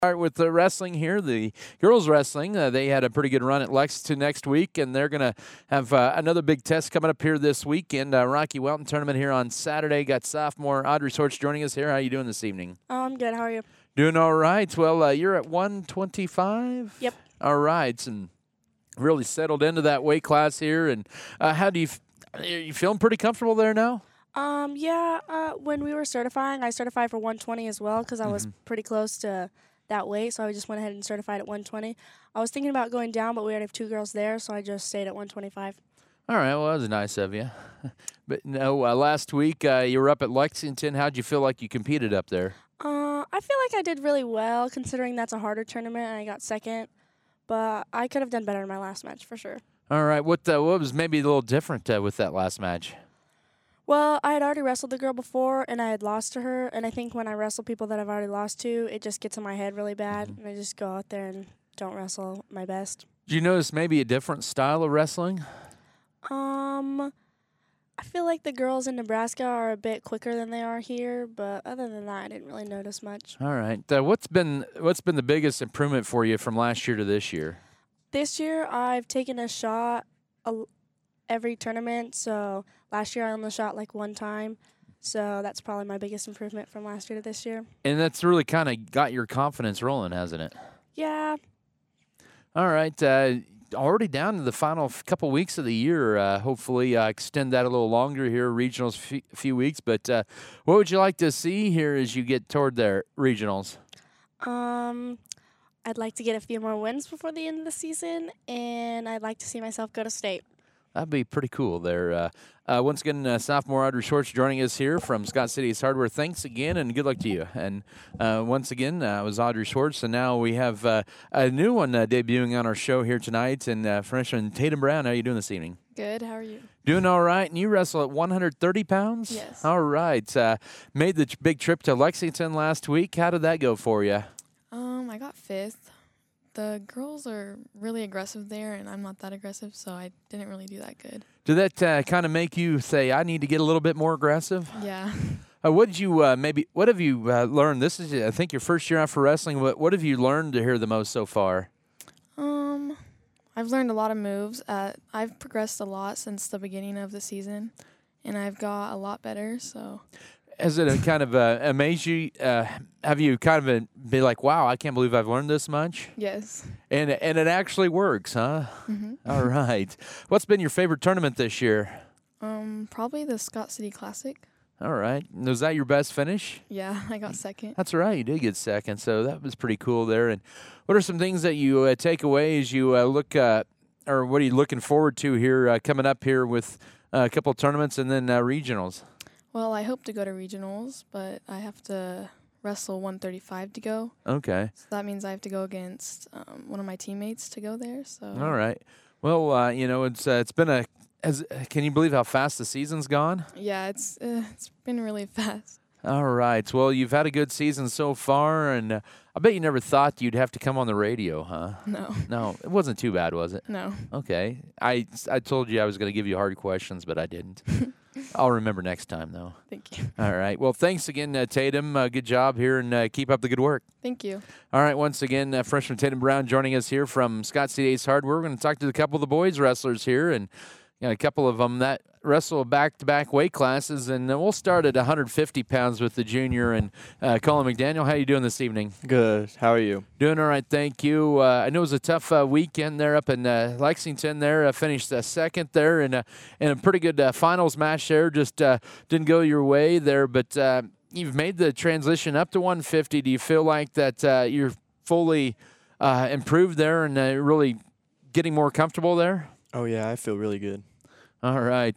Start with the wrestling here. The girls wrestling, they had a pretty good run at Lexington next week, and they're going to have another big test coming up here this weekend. Rocky Welton tournament here on Saturday. Got sophomore Audrey Sorts joining us here. How are you doing this evening? Oh, I'm good. How are you? Doing all right. Well, you're at 125? Yep. All right, and really settled into that weight class here. And how do are you feeling pretty comfortable there now? When we were certifying, I certified for 120 as well because I was pretty close to that weight, so I just went ahead and certified at 120. I was thinking about going down, but we already have 2 girls there, so I just stayed at 125. All right, well, that was nice of you. But no, last week you were up at Lexington. How'd you feel like you competed up there? I feel like I did really well considering that's a harder tournament and I got second, but I could have done better in my last match for sure. All right, what was maybe a little different with that last match? Well, I had already wrestled the girl before, and I had lost to her, and I think when I wrestle people that I've already lost to, it just gets in my head really bad, and I just go out there and don't wrestle my best. Did you notice maybe a different style of wrestling? I feel like the girls in Nebraska are a bit quicker than they are here, but other than that, I didn't really notice much. All right. What's been the biggest improvement for you from last year to this year? This year, I've taken a shot every tournament, so last year I only shot like one time, so that's probably my biggest improvement from last year to this year. And that's really kind of got your confidence rolling, hasn't it? Yeah. All right. Already down to the final couple weeks of the year. Hopefully extend that a little longer here, regionals few weeks. But what would you like to see here as you get toward their regionals? I'd like to get a few more wins before the end of the season, and I'd like to see myself go to state. That'd be pretty cool there. Once again, sophomore Audrey Schwartz joining us here from Scott City Ace Hardware. Thanks again, and good luck to you. And once again, it was Audrey Schwartz, and now we have a new one debuting on our show here tonight, and freshman Tatum Brown. How are you doing this evening? Good. How are you? Doing all right. And you wrestle at 130 pounds? Yes. All right. Made the big trip to Lexington last week. How did that go for you? I got 5th. The girls are really aggressive there, and I'm not that aggressive, so I didn't really do that good. Did that kind of make you say, I need to get a little bit more aggressive? Yeah. What did you what have you learned? This is, I think, your first year out for wrestling. What have you learned to hear the most so far? I've learned a lot of moves. I've progressed a lot since the beginning of the season, and I've got a lot better, so. Has it kind of amazed you? Have you kind of been like, wow, I can't believe I've learned this much? Yes. And it actually works, huh? Mm-hmm. All right. What's been your favorite tournament this year? Probably the Scott City Classic. All right. Was that your best finish? Yeah, I got second. That's right. You did get second, so that was pretty cool there. And what are some things that you take away as you look or what are you looking forward to here coming up here with a couple of tournaments and then regionals? Well, I hope to go to regionals, but I have to wrestle 135 to go. Okay. So that means I have to go against one of my teammates to go there. So. All right. Well, it's been can you believe how fast the season's gone? Yeah, it's been really fast. All right. Well, you've had a good season so far, and I bet you never thought you'd have to come on the radio, huh? No. No, it wasn't too bad, was it? No. Okay. I told you I was going to give you hard questions, but I didn't. I'll remember next time, though. Thank you. All right. Well, thanks again, Tatum. Good job here, and keep up the good work. Thank you. All right. Once again, freshman Tatum Brown joining us here from Scott City Ace Hardware. We're going to talk to a couple of the boys wrestlers here, and a couple of them that wrestle back-to-back weight classes, and we'll start at 150 pounds with the junior and Colin McDaniel. How are you doing this evening? Good. How are you? Doing all right, thank you. I know it was a tough weekend there up in Lexington there. Finished second there in a pretty good finals match there. Just didn't go your way there, but you've made the transition up to 150. Do you feel like that you're fully improved there and really getting more comfortable there? Oh, yeah, I feel really good. All right.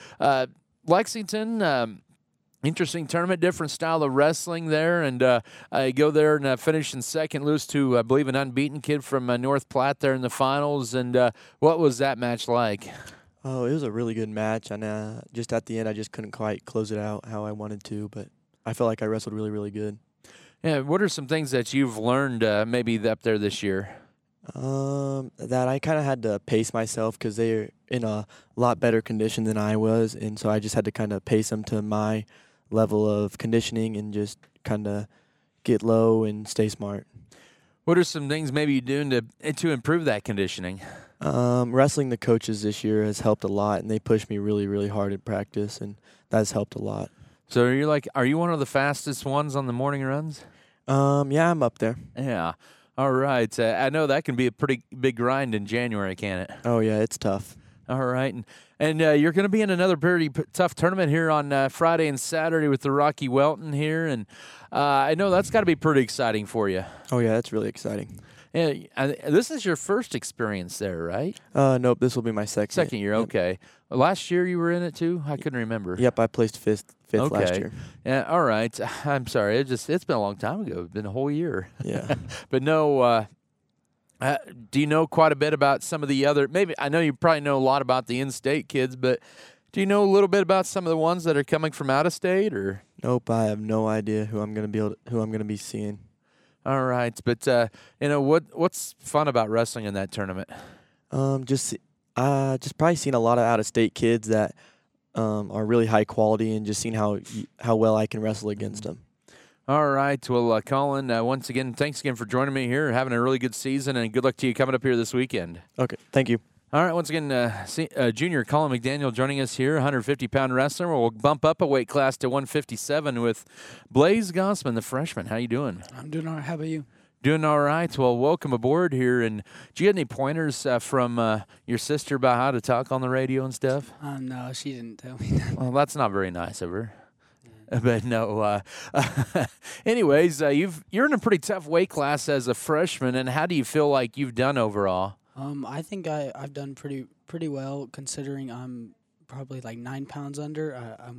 Lexington, interesting tournament, different style of wrestling there. And I go there and finish in second, lose to, I believe, an unbeaten kid from North Platte there in the finals. And what was that match like? Oh, it was a really good match. And just at the end, I just couldn't quite close it out how I wanted to. But I felt like I wrestled really, really good. Yeah. What are some things that you've learned maybe up there this year? That I kind of had to pace myself because they're in a lot better condition than I was, and so I just had to kind of pace them to my level of conditioning and just kind of get low and stay smart. What are some things maybe you're doing to improve that conditioning? Wrestling the coaches this year has helped a lot, and they pushed me really, really hard in practice, and that's helped a lot. So are you one of the fastest ones on the morning runs? Yeah, I'm up there. Yeah. All right. I know that can be a pretty big grind in January, can it? Oh, yeah, it's tough. All right. And you're going to be in another pretty tough tournament here on Friday and Saturday with the Rocky Welton here. And I know that's got to be pretty exciting for you. Oh, yeah, that's really exciting. Yeah, this is your first experience there, right? Nope, this will be my second. Second year, okay. Last year you were in it too? I couldn't remember. Yep, I placed fifth last year. Yeah, all right. I'm sorry. It's been a long time ago. It's been a whole year. Yeah. But no, do you know quite a bit about some of the other, maybe, I know you probably know a lot about the in-state kids, but do you know a little bit about some of the ones that are coming from out of state, or? Nope, I have no idea who I'm going to be seeing. All right, but what's fun about wrestling in that tournament? Just probably seeing a lot of out-of-state kids that are really high quality, and just seeing how well I can wrestle against them. All right, well, Colin, once again, thanks again for joining me here, having a really good season, and good luck to you coming up here this weekend. Okay, thank you. All right, once again, junior Colin McDaniel joining us here, 150-pound wrestler. We'll bump up a weight class to 157 with Blaze Gossman, the freshman. How you doing? I'm doing all right. How about you? Doing all right. Well, welcome aboard here. And do you get any pointers from your sister about how to talk on the radio and stuff? No, she didn't tell me that. Well, that's not very nice of her. But no. Anyways, you're in a pretty tough weight class as a freshman. And how do you feel like you've done overall? I think I've done pretty well, considering I'm probably like 9 pounds under.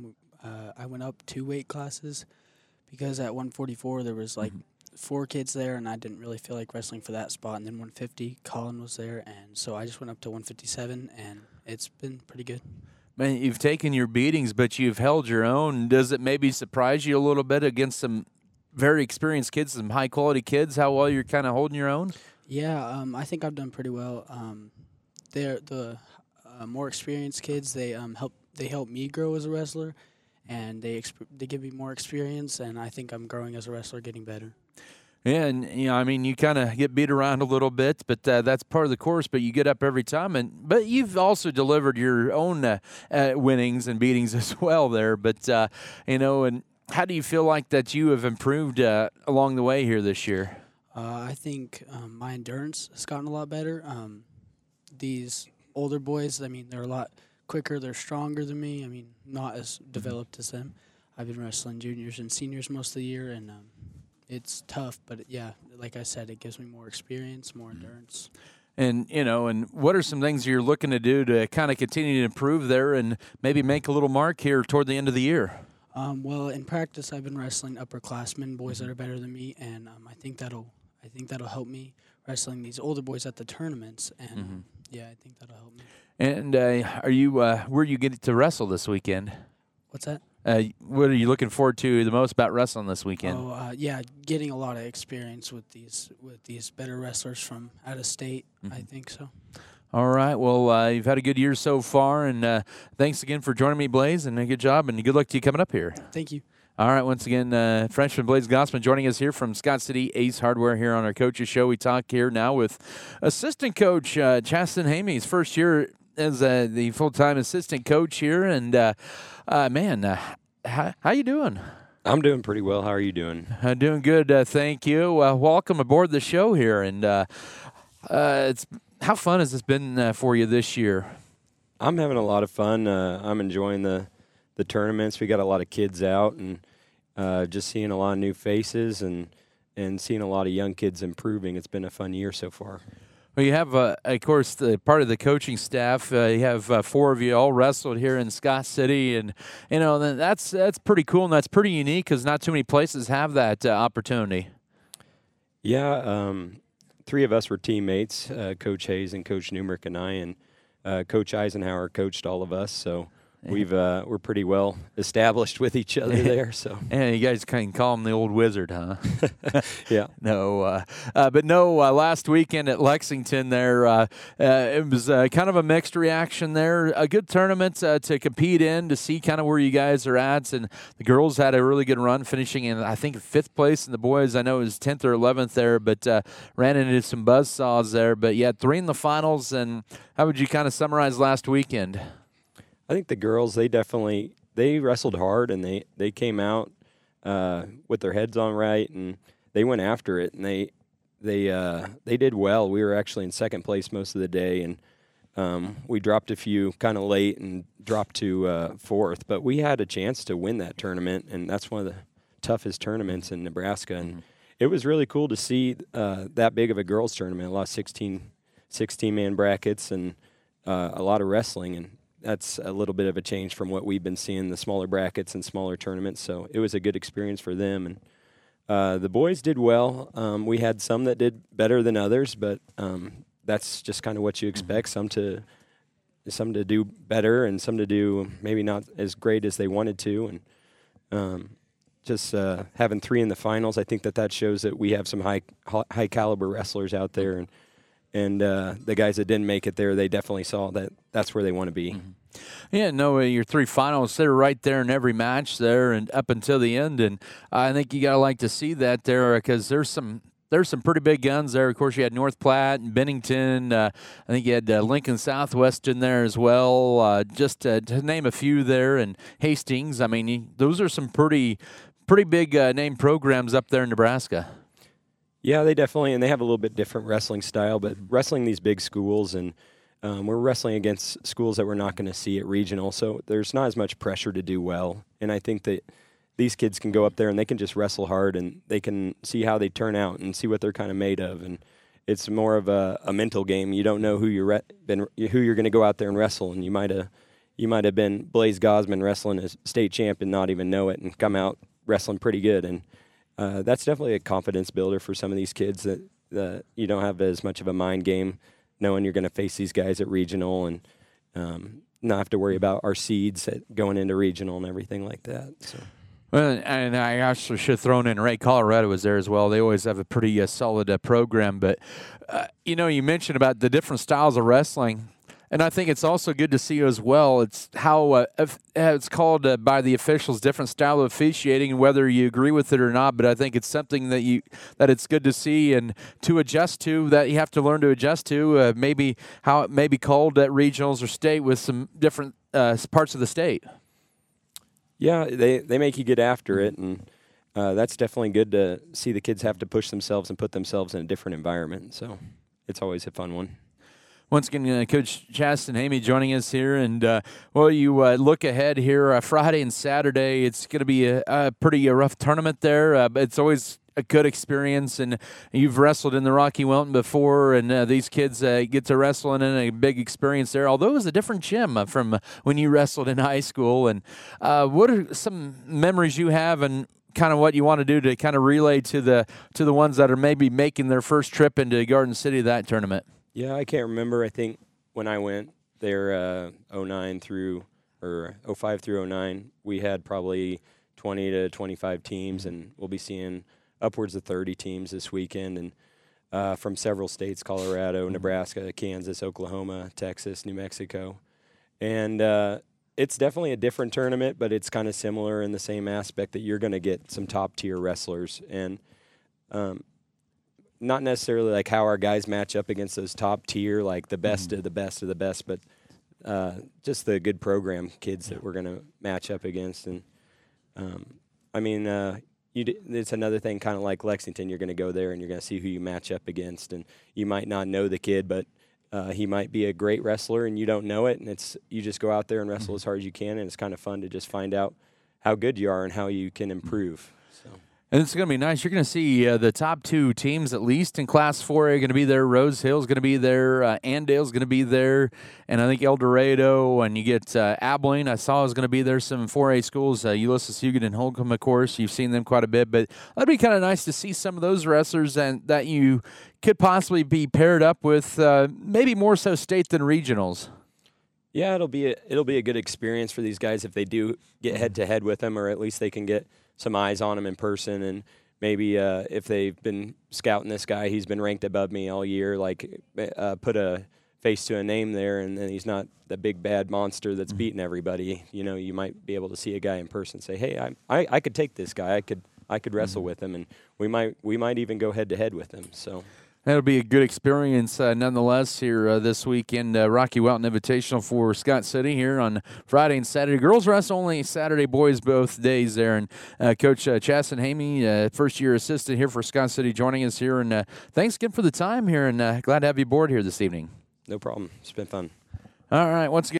I went up 2 weight classes because at 144 there was like 4 kids there, and I didn't really feel like wrestling for that spot. And then 150, Colin was there, and so I just went up to 157, and it's been pretty good. Man, you've taken your beatings, but you've held your own. Does it maybe surprise you a little bit against some very experienced kids, some high-quality kids, how well you're kind of holding your own? Yeah, I think I've done pretty well. They're the more experienced kids. They help me grow as a wrestler, and they give me more experience. And I think I'm growing as a wrestler, getting better. Yeah, and I mean, you kind of get beat around a little bit, but that's part of the course. But you get up every time, but you've also delivered your own winnings and beatings as well there. But and how do you feel like that you have improved along the way here this year? I think my endurance has gotten a lot better. These older boys, I mean, they're a lot quicker. They're stronger than me. I mean, not as developed as them. I've been wrestling juniors and seniors most of the year, and it's tough. But, yeah, like I said, it gives me more experience, more endurance. And, and what are some things you're looking to do to kind of continue to improve there and maybe make a little mark here toward the end of the year? Well, in practice, I've been wrestling upperclassmen, boys that are better than me, and I think that'll help me wrestling these older boys at the tournaments, and yeah, I think that'll help me. And are you where are you getting to wrestle this weekend? What's that? What are you looking forward to the most about wrestling this weekend? Yeah, getting a lot of experience with these better wrestlers from out of state. I think so. All right. Well, you've had a good year so far, and thanks again for joining me, Blaze, and a good job, and good luck to you coming up here. Thank you. All right, once again, freshman Blaze Gossman joining us here from Scott City Ace Hardware here on our Coaches Show. We talk here now with assistant coach Chasten Hamey's first year as the full-time assistant coach here. And, how you doing? I'm doing pretty well. How are you doing? Doing good, thank you. Welcome aboard the show here. And how fun has this been for you this year? I'm having a lot of fun. I'm enjoying the tournaments. We got a lot of kids out, and just seeing a lot of new faces and seeing a lot of young kids improving. It's been a fun year so far. Well, you have, of course, the part of the coaching staff. You have 4 of you all wrestled here in Scott City, and that's pretty cool, and that's pretty unique because not too many places have that opportunity. Yeah, 3 of us were teammates, Coach Hayes and Coach Newmark and I, and Coach Eisenhower coached all of us, so we're pretty well established with each other there. So and you guys can call him the old wizard, huh? yeah. Last weekend at Lexington there, it was kind of a mixed reaction there. A good tournament to compete in, to see kind of where you guys are at. And the girls had a really good run, finishing in, I think, 5th place. And the boys, I know it was 10th or 11th there, but ran into some buzzsaws there. But you had 3 in the finals. And how would you kind of summarize last weekend? I think the girls, they wrestled hard, and they came out with their heads on right, and they went after it, and they did well. We were actually in 2nd place most of the day, and we dropped a few kind of late and dropped to 4th, but we had a chance to win that tournament, and that's one of the toughest tournaments in Nebraska, and it was really cool to see that big of a girls tournament. A lot of 16-man brackets and a lot of wrestling, and that's a little bit of a change from what we've been seeing, the smaller brackets and smaller tournaments. So it was a good experience for them. And the boys did well. We had some that did better than others, but that's just kind of what you expect. Some to do better, and some to do maybe not as great as they wanted to. And just having 3 in the finals, I think that shows that we have some high caliber wrestlers out there. And the guys that didn't make it there, they definitely saw that that's where they want to be. Yeah, no, your 3 finals, they're right there in every match there and up until the end. And I think you got to like to see that there, because there's some pretty big guns there. Of course, you had North Platte and Bennington. I think you had Lincoln Southwest in there as well, just to name a few there. And Hastings, I mean, those are some pretty big name programs up there in Nebraska. Yeah, they definitely, and they have a little bit different wrestling style, but wrestling these big schools, and we're wrestling against schools that we're not going to see at regional, so there's not as much pressure to do well. And I think that these kids can go up there and they can just wrestle hard, and they can see how they turn out and see what they're kind of made of. And it's more of a mental game. You don't know who you're going to go out there and wrestle, and you might have been Blaze Gosman wrestling as state champ and not even know it, and come out wrestling pretty good. And that's definitely a confidence builder for some of these kids, that you don't have as much of a mind game knowing you're going to face these guys at regional, and not have to worry about our seeds going into regional and everything like that. So. Well, and I actually should have thrown in Ray, Colorado was there as well. They always have a pretty solid program. But, you mentioned about the different styles of wrestling. And I think it's also good to see as well. It's how it's called by the officials, different style of officiating, and whether you agree with it or not. But I think it's something that it's good to see and to adjust to. That you have to learn to adjust to. Maybe how it may be called at regionals or state with some different parts of the state. Yeah, they make you get after it, and that's definitely good to see. The kids have to push themselves and put themselves in a different environment. So it's always a fun one. Once again, Coach Chasten Hamey joining us here. And, you look ahead here Friday and Saturday. It's going to be a pretty rough tournament there, but it's always a good experience. And you've wrestled in the Rocky Mountain before, and these kids get to wrestle in a big experience there, although it was a different gym from when you wrestled in high school. And what are some memories you have, and kind of what you want to do to kind of relay to the ones that are maybe making their first trip into Garden City, that tournament? Yeah, I can't remember. I think when I went there, 05 through 09, we had probably 20 to 25 teams, and we'll be seeing upwards of 30 teams this weekend, and from several states: Colorado, Nebraska, Kansas, Oklahoma, Texas, New Mexico. And it's definitely a different tournament, but it's kind of similar in the same aspect that you're going to get some top-tier wrestlers. And not necessarily like how our guys match up against those top tier, like the best of the best of the best, but just the good program kids that we're going to match up against. And it's another thing, kind of like Lexington. You're going to go there and you're going to see who you match up against, and you might not know the kid, but he might be a great wrestler and you don't know it. And you just go out there and wrestle as hard as you can, and it's kind of fun to just find out how good you are and how you can improve. So. And it's going to be nice. You're going to see the top 2 teams, at least in Class 4, are going to be there. Rose Hill's going to be there. Andale's going to be there. And I think El Dorado, and you get Abilene, I saw is going to be there. Some 4A schools, Ulysses Hugon and Holcomb, of course. You've seen them quite a bit. But that'd be kind of nice to see some of those wrestlers and that you could possibly be paired up with, maybe more so state than regionals. Yeah, it'll be a good experience for these guys if they do get head to head with them, or at least they can get some eyes on him in person. And maybe if they've been scouting this guy, he's been ranked above me all year. Like put a face to a name there, and then he's not the big bad monster that's beating everybody. You know, you might be able to see a guy in person and say, hey, I could take this guy. I could wrestle with him, and we might even go head to head with him. So. That'll be a good experience nonetheless here this weekend. Rocky Welton Invitational for Scott City here on Friday and Saturday. Girls wrestle only Saturday, boys both days there. And Coach Chasten Hamey, first-year assistant here for Scott City, joining us here. And thanks again for the time here, and glad to have you aboard here this evening. No problem. It's been fun. All right, once again.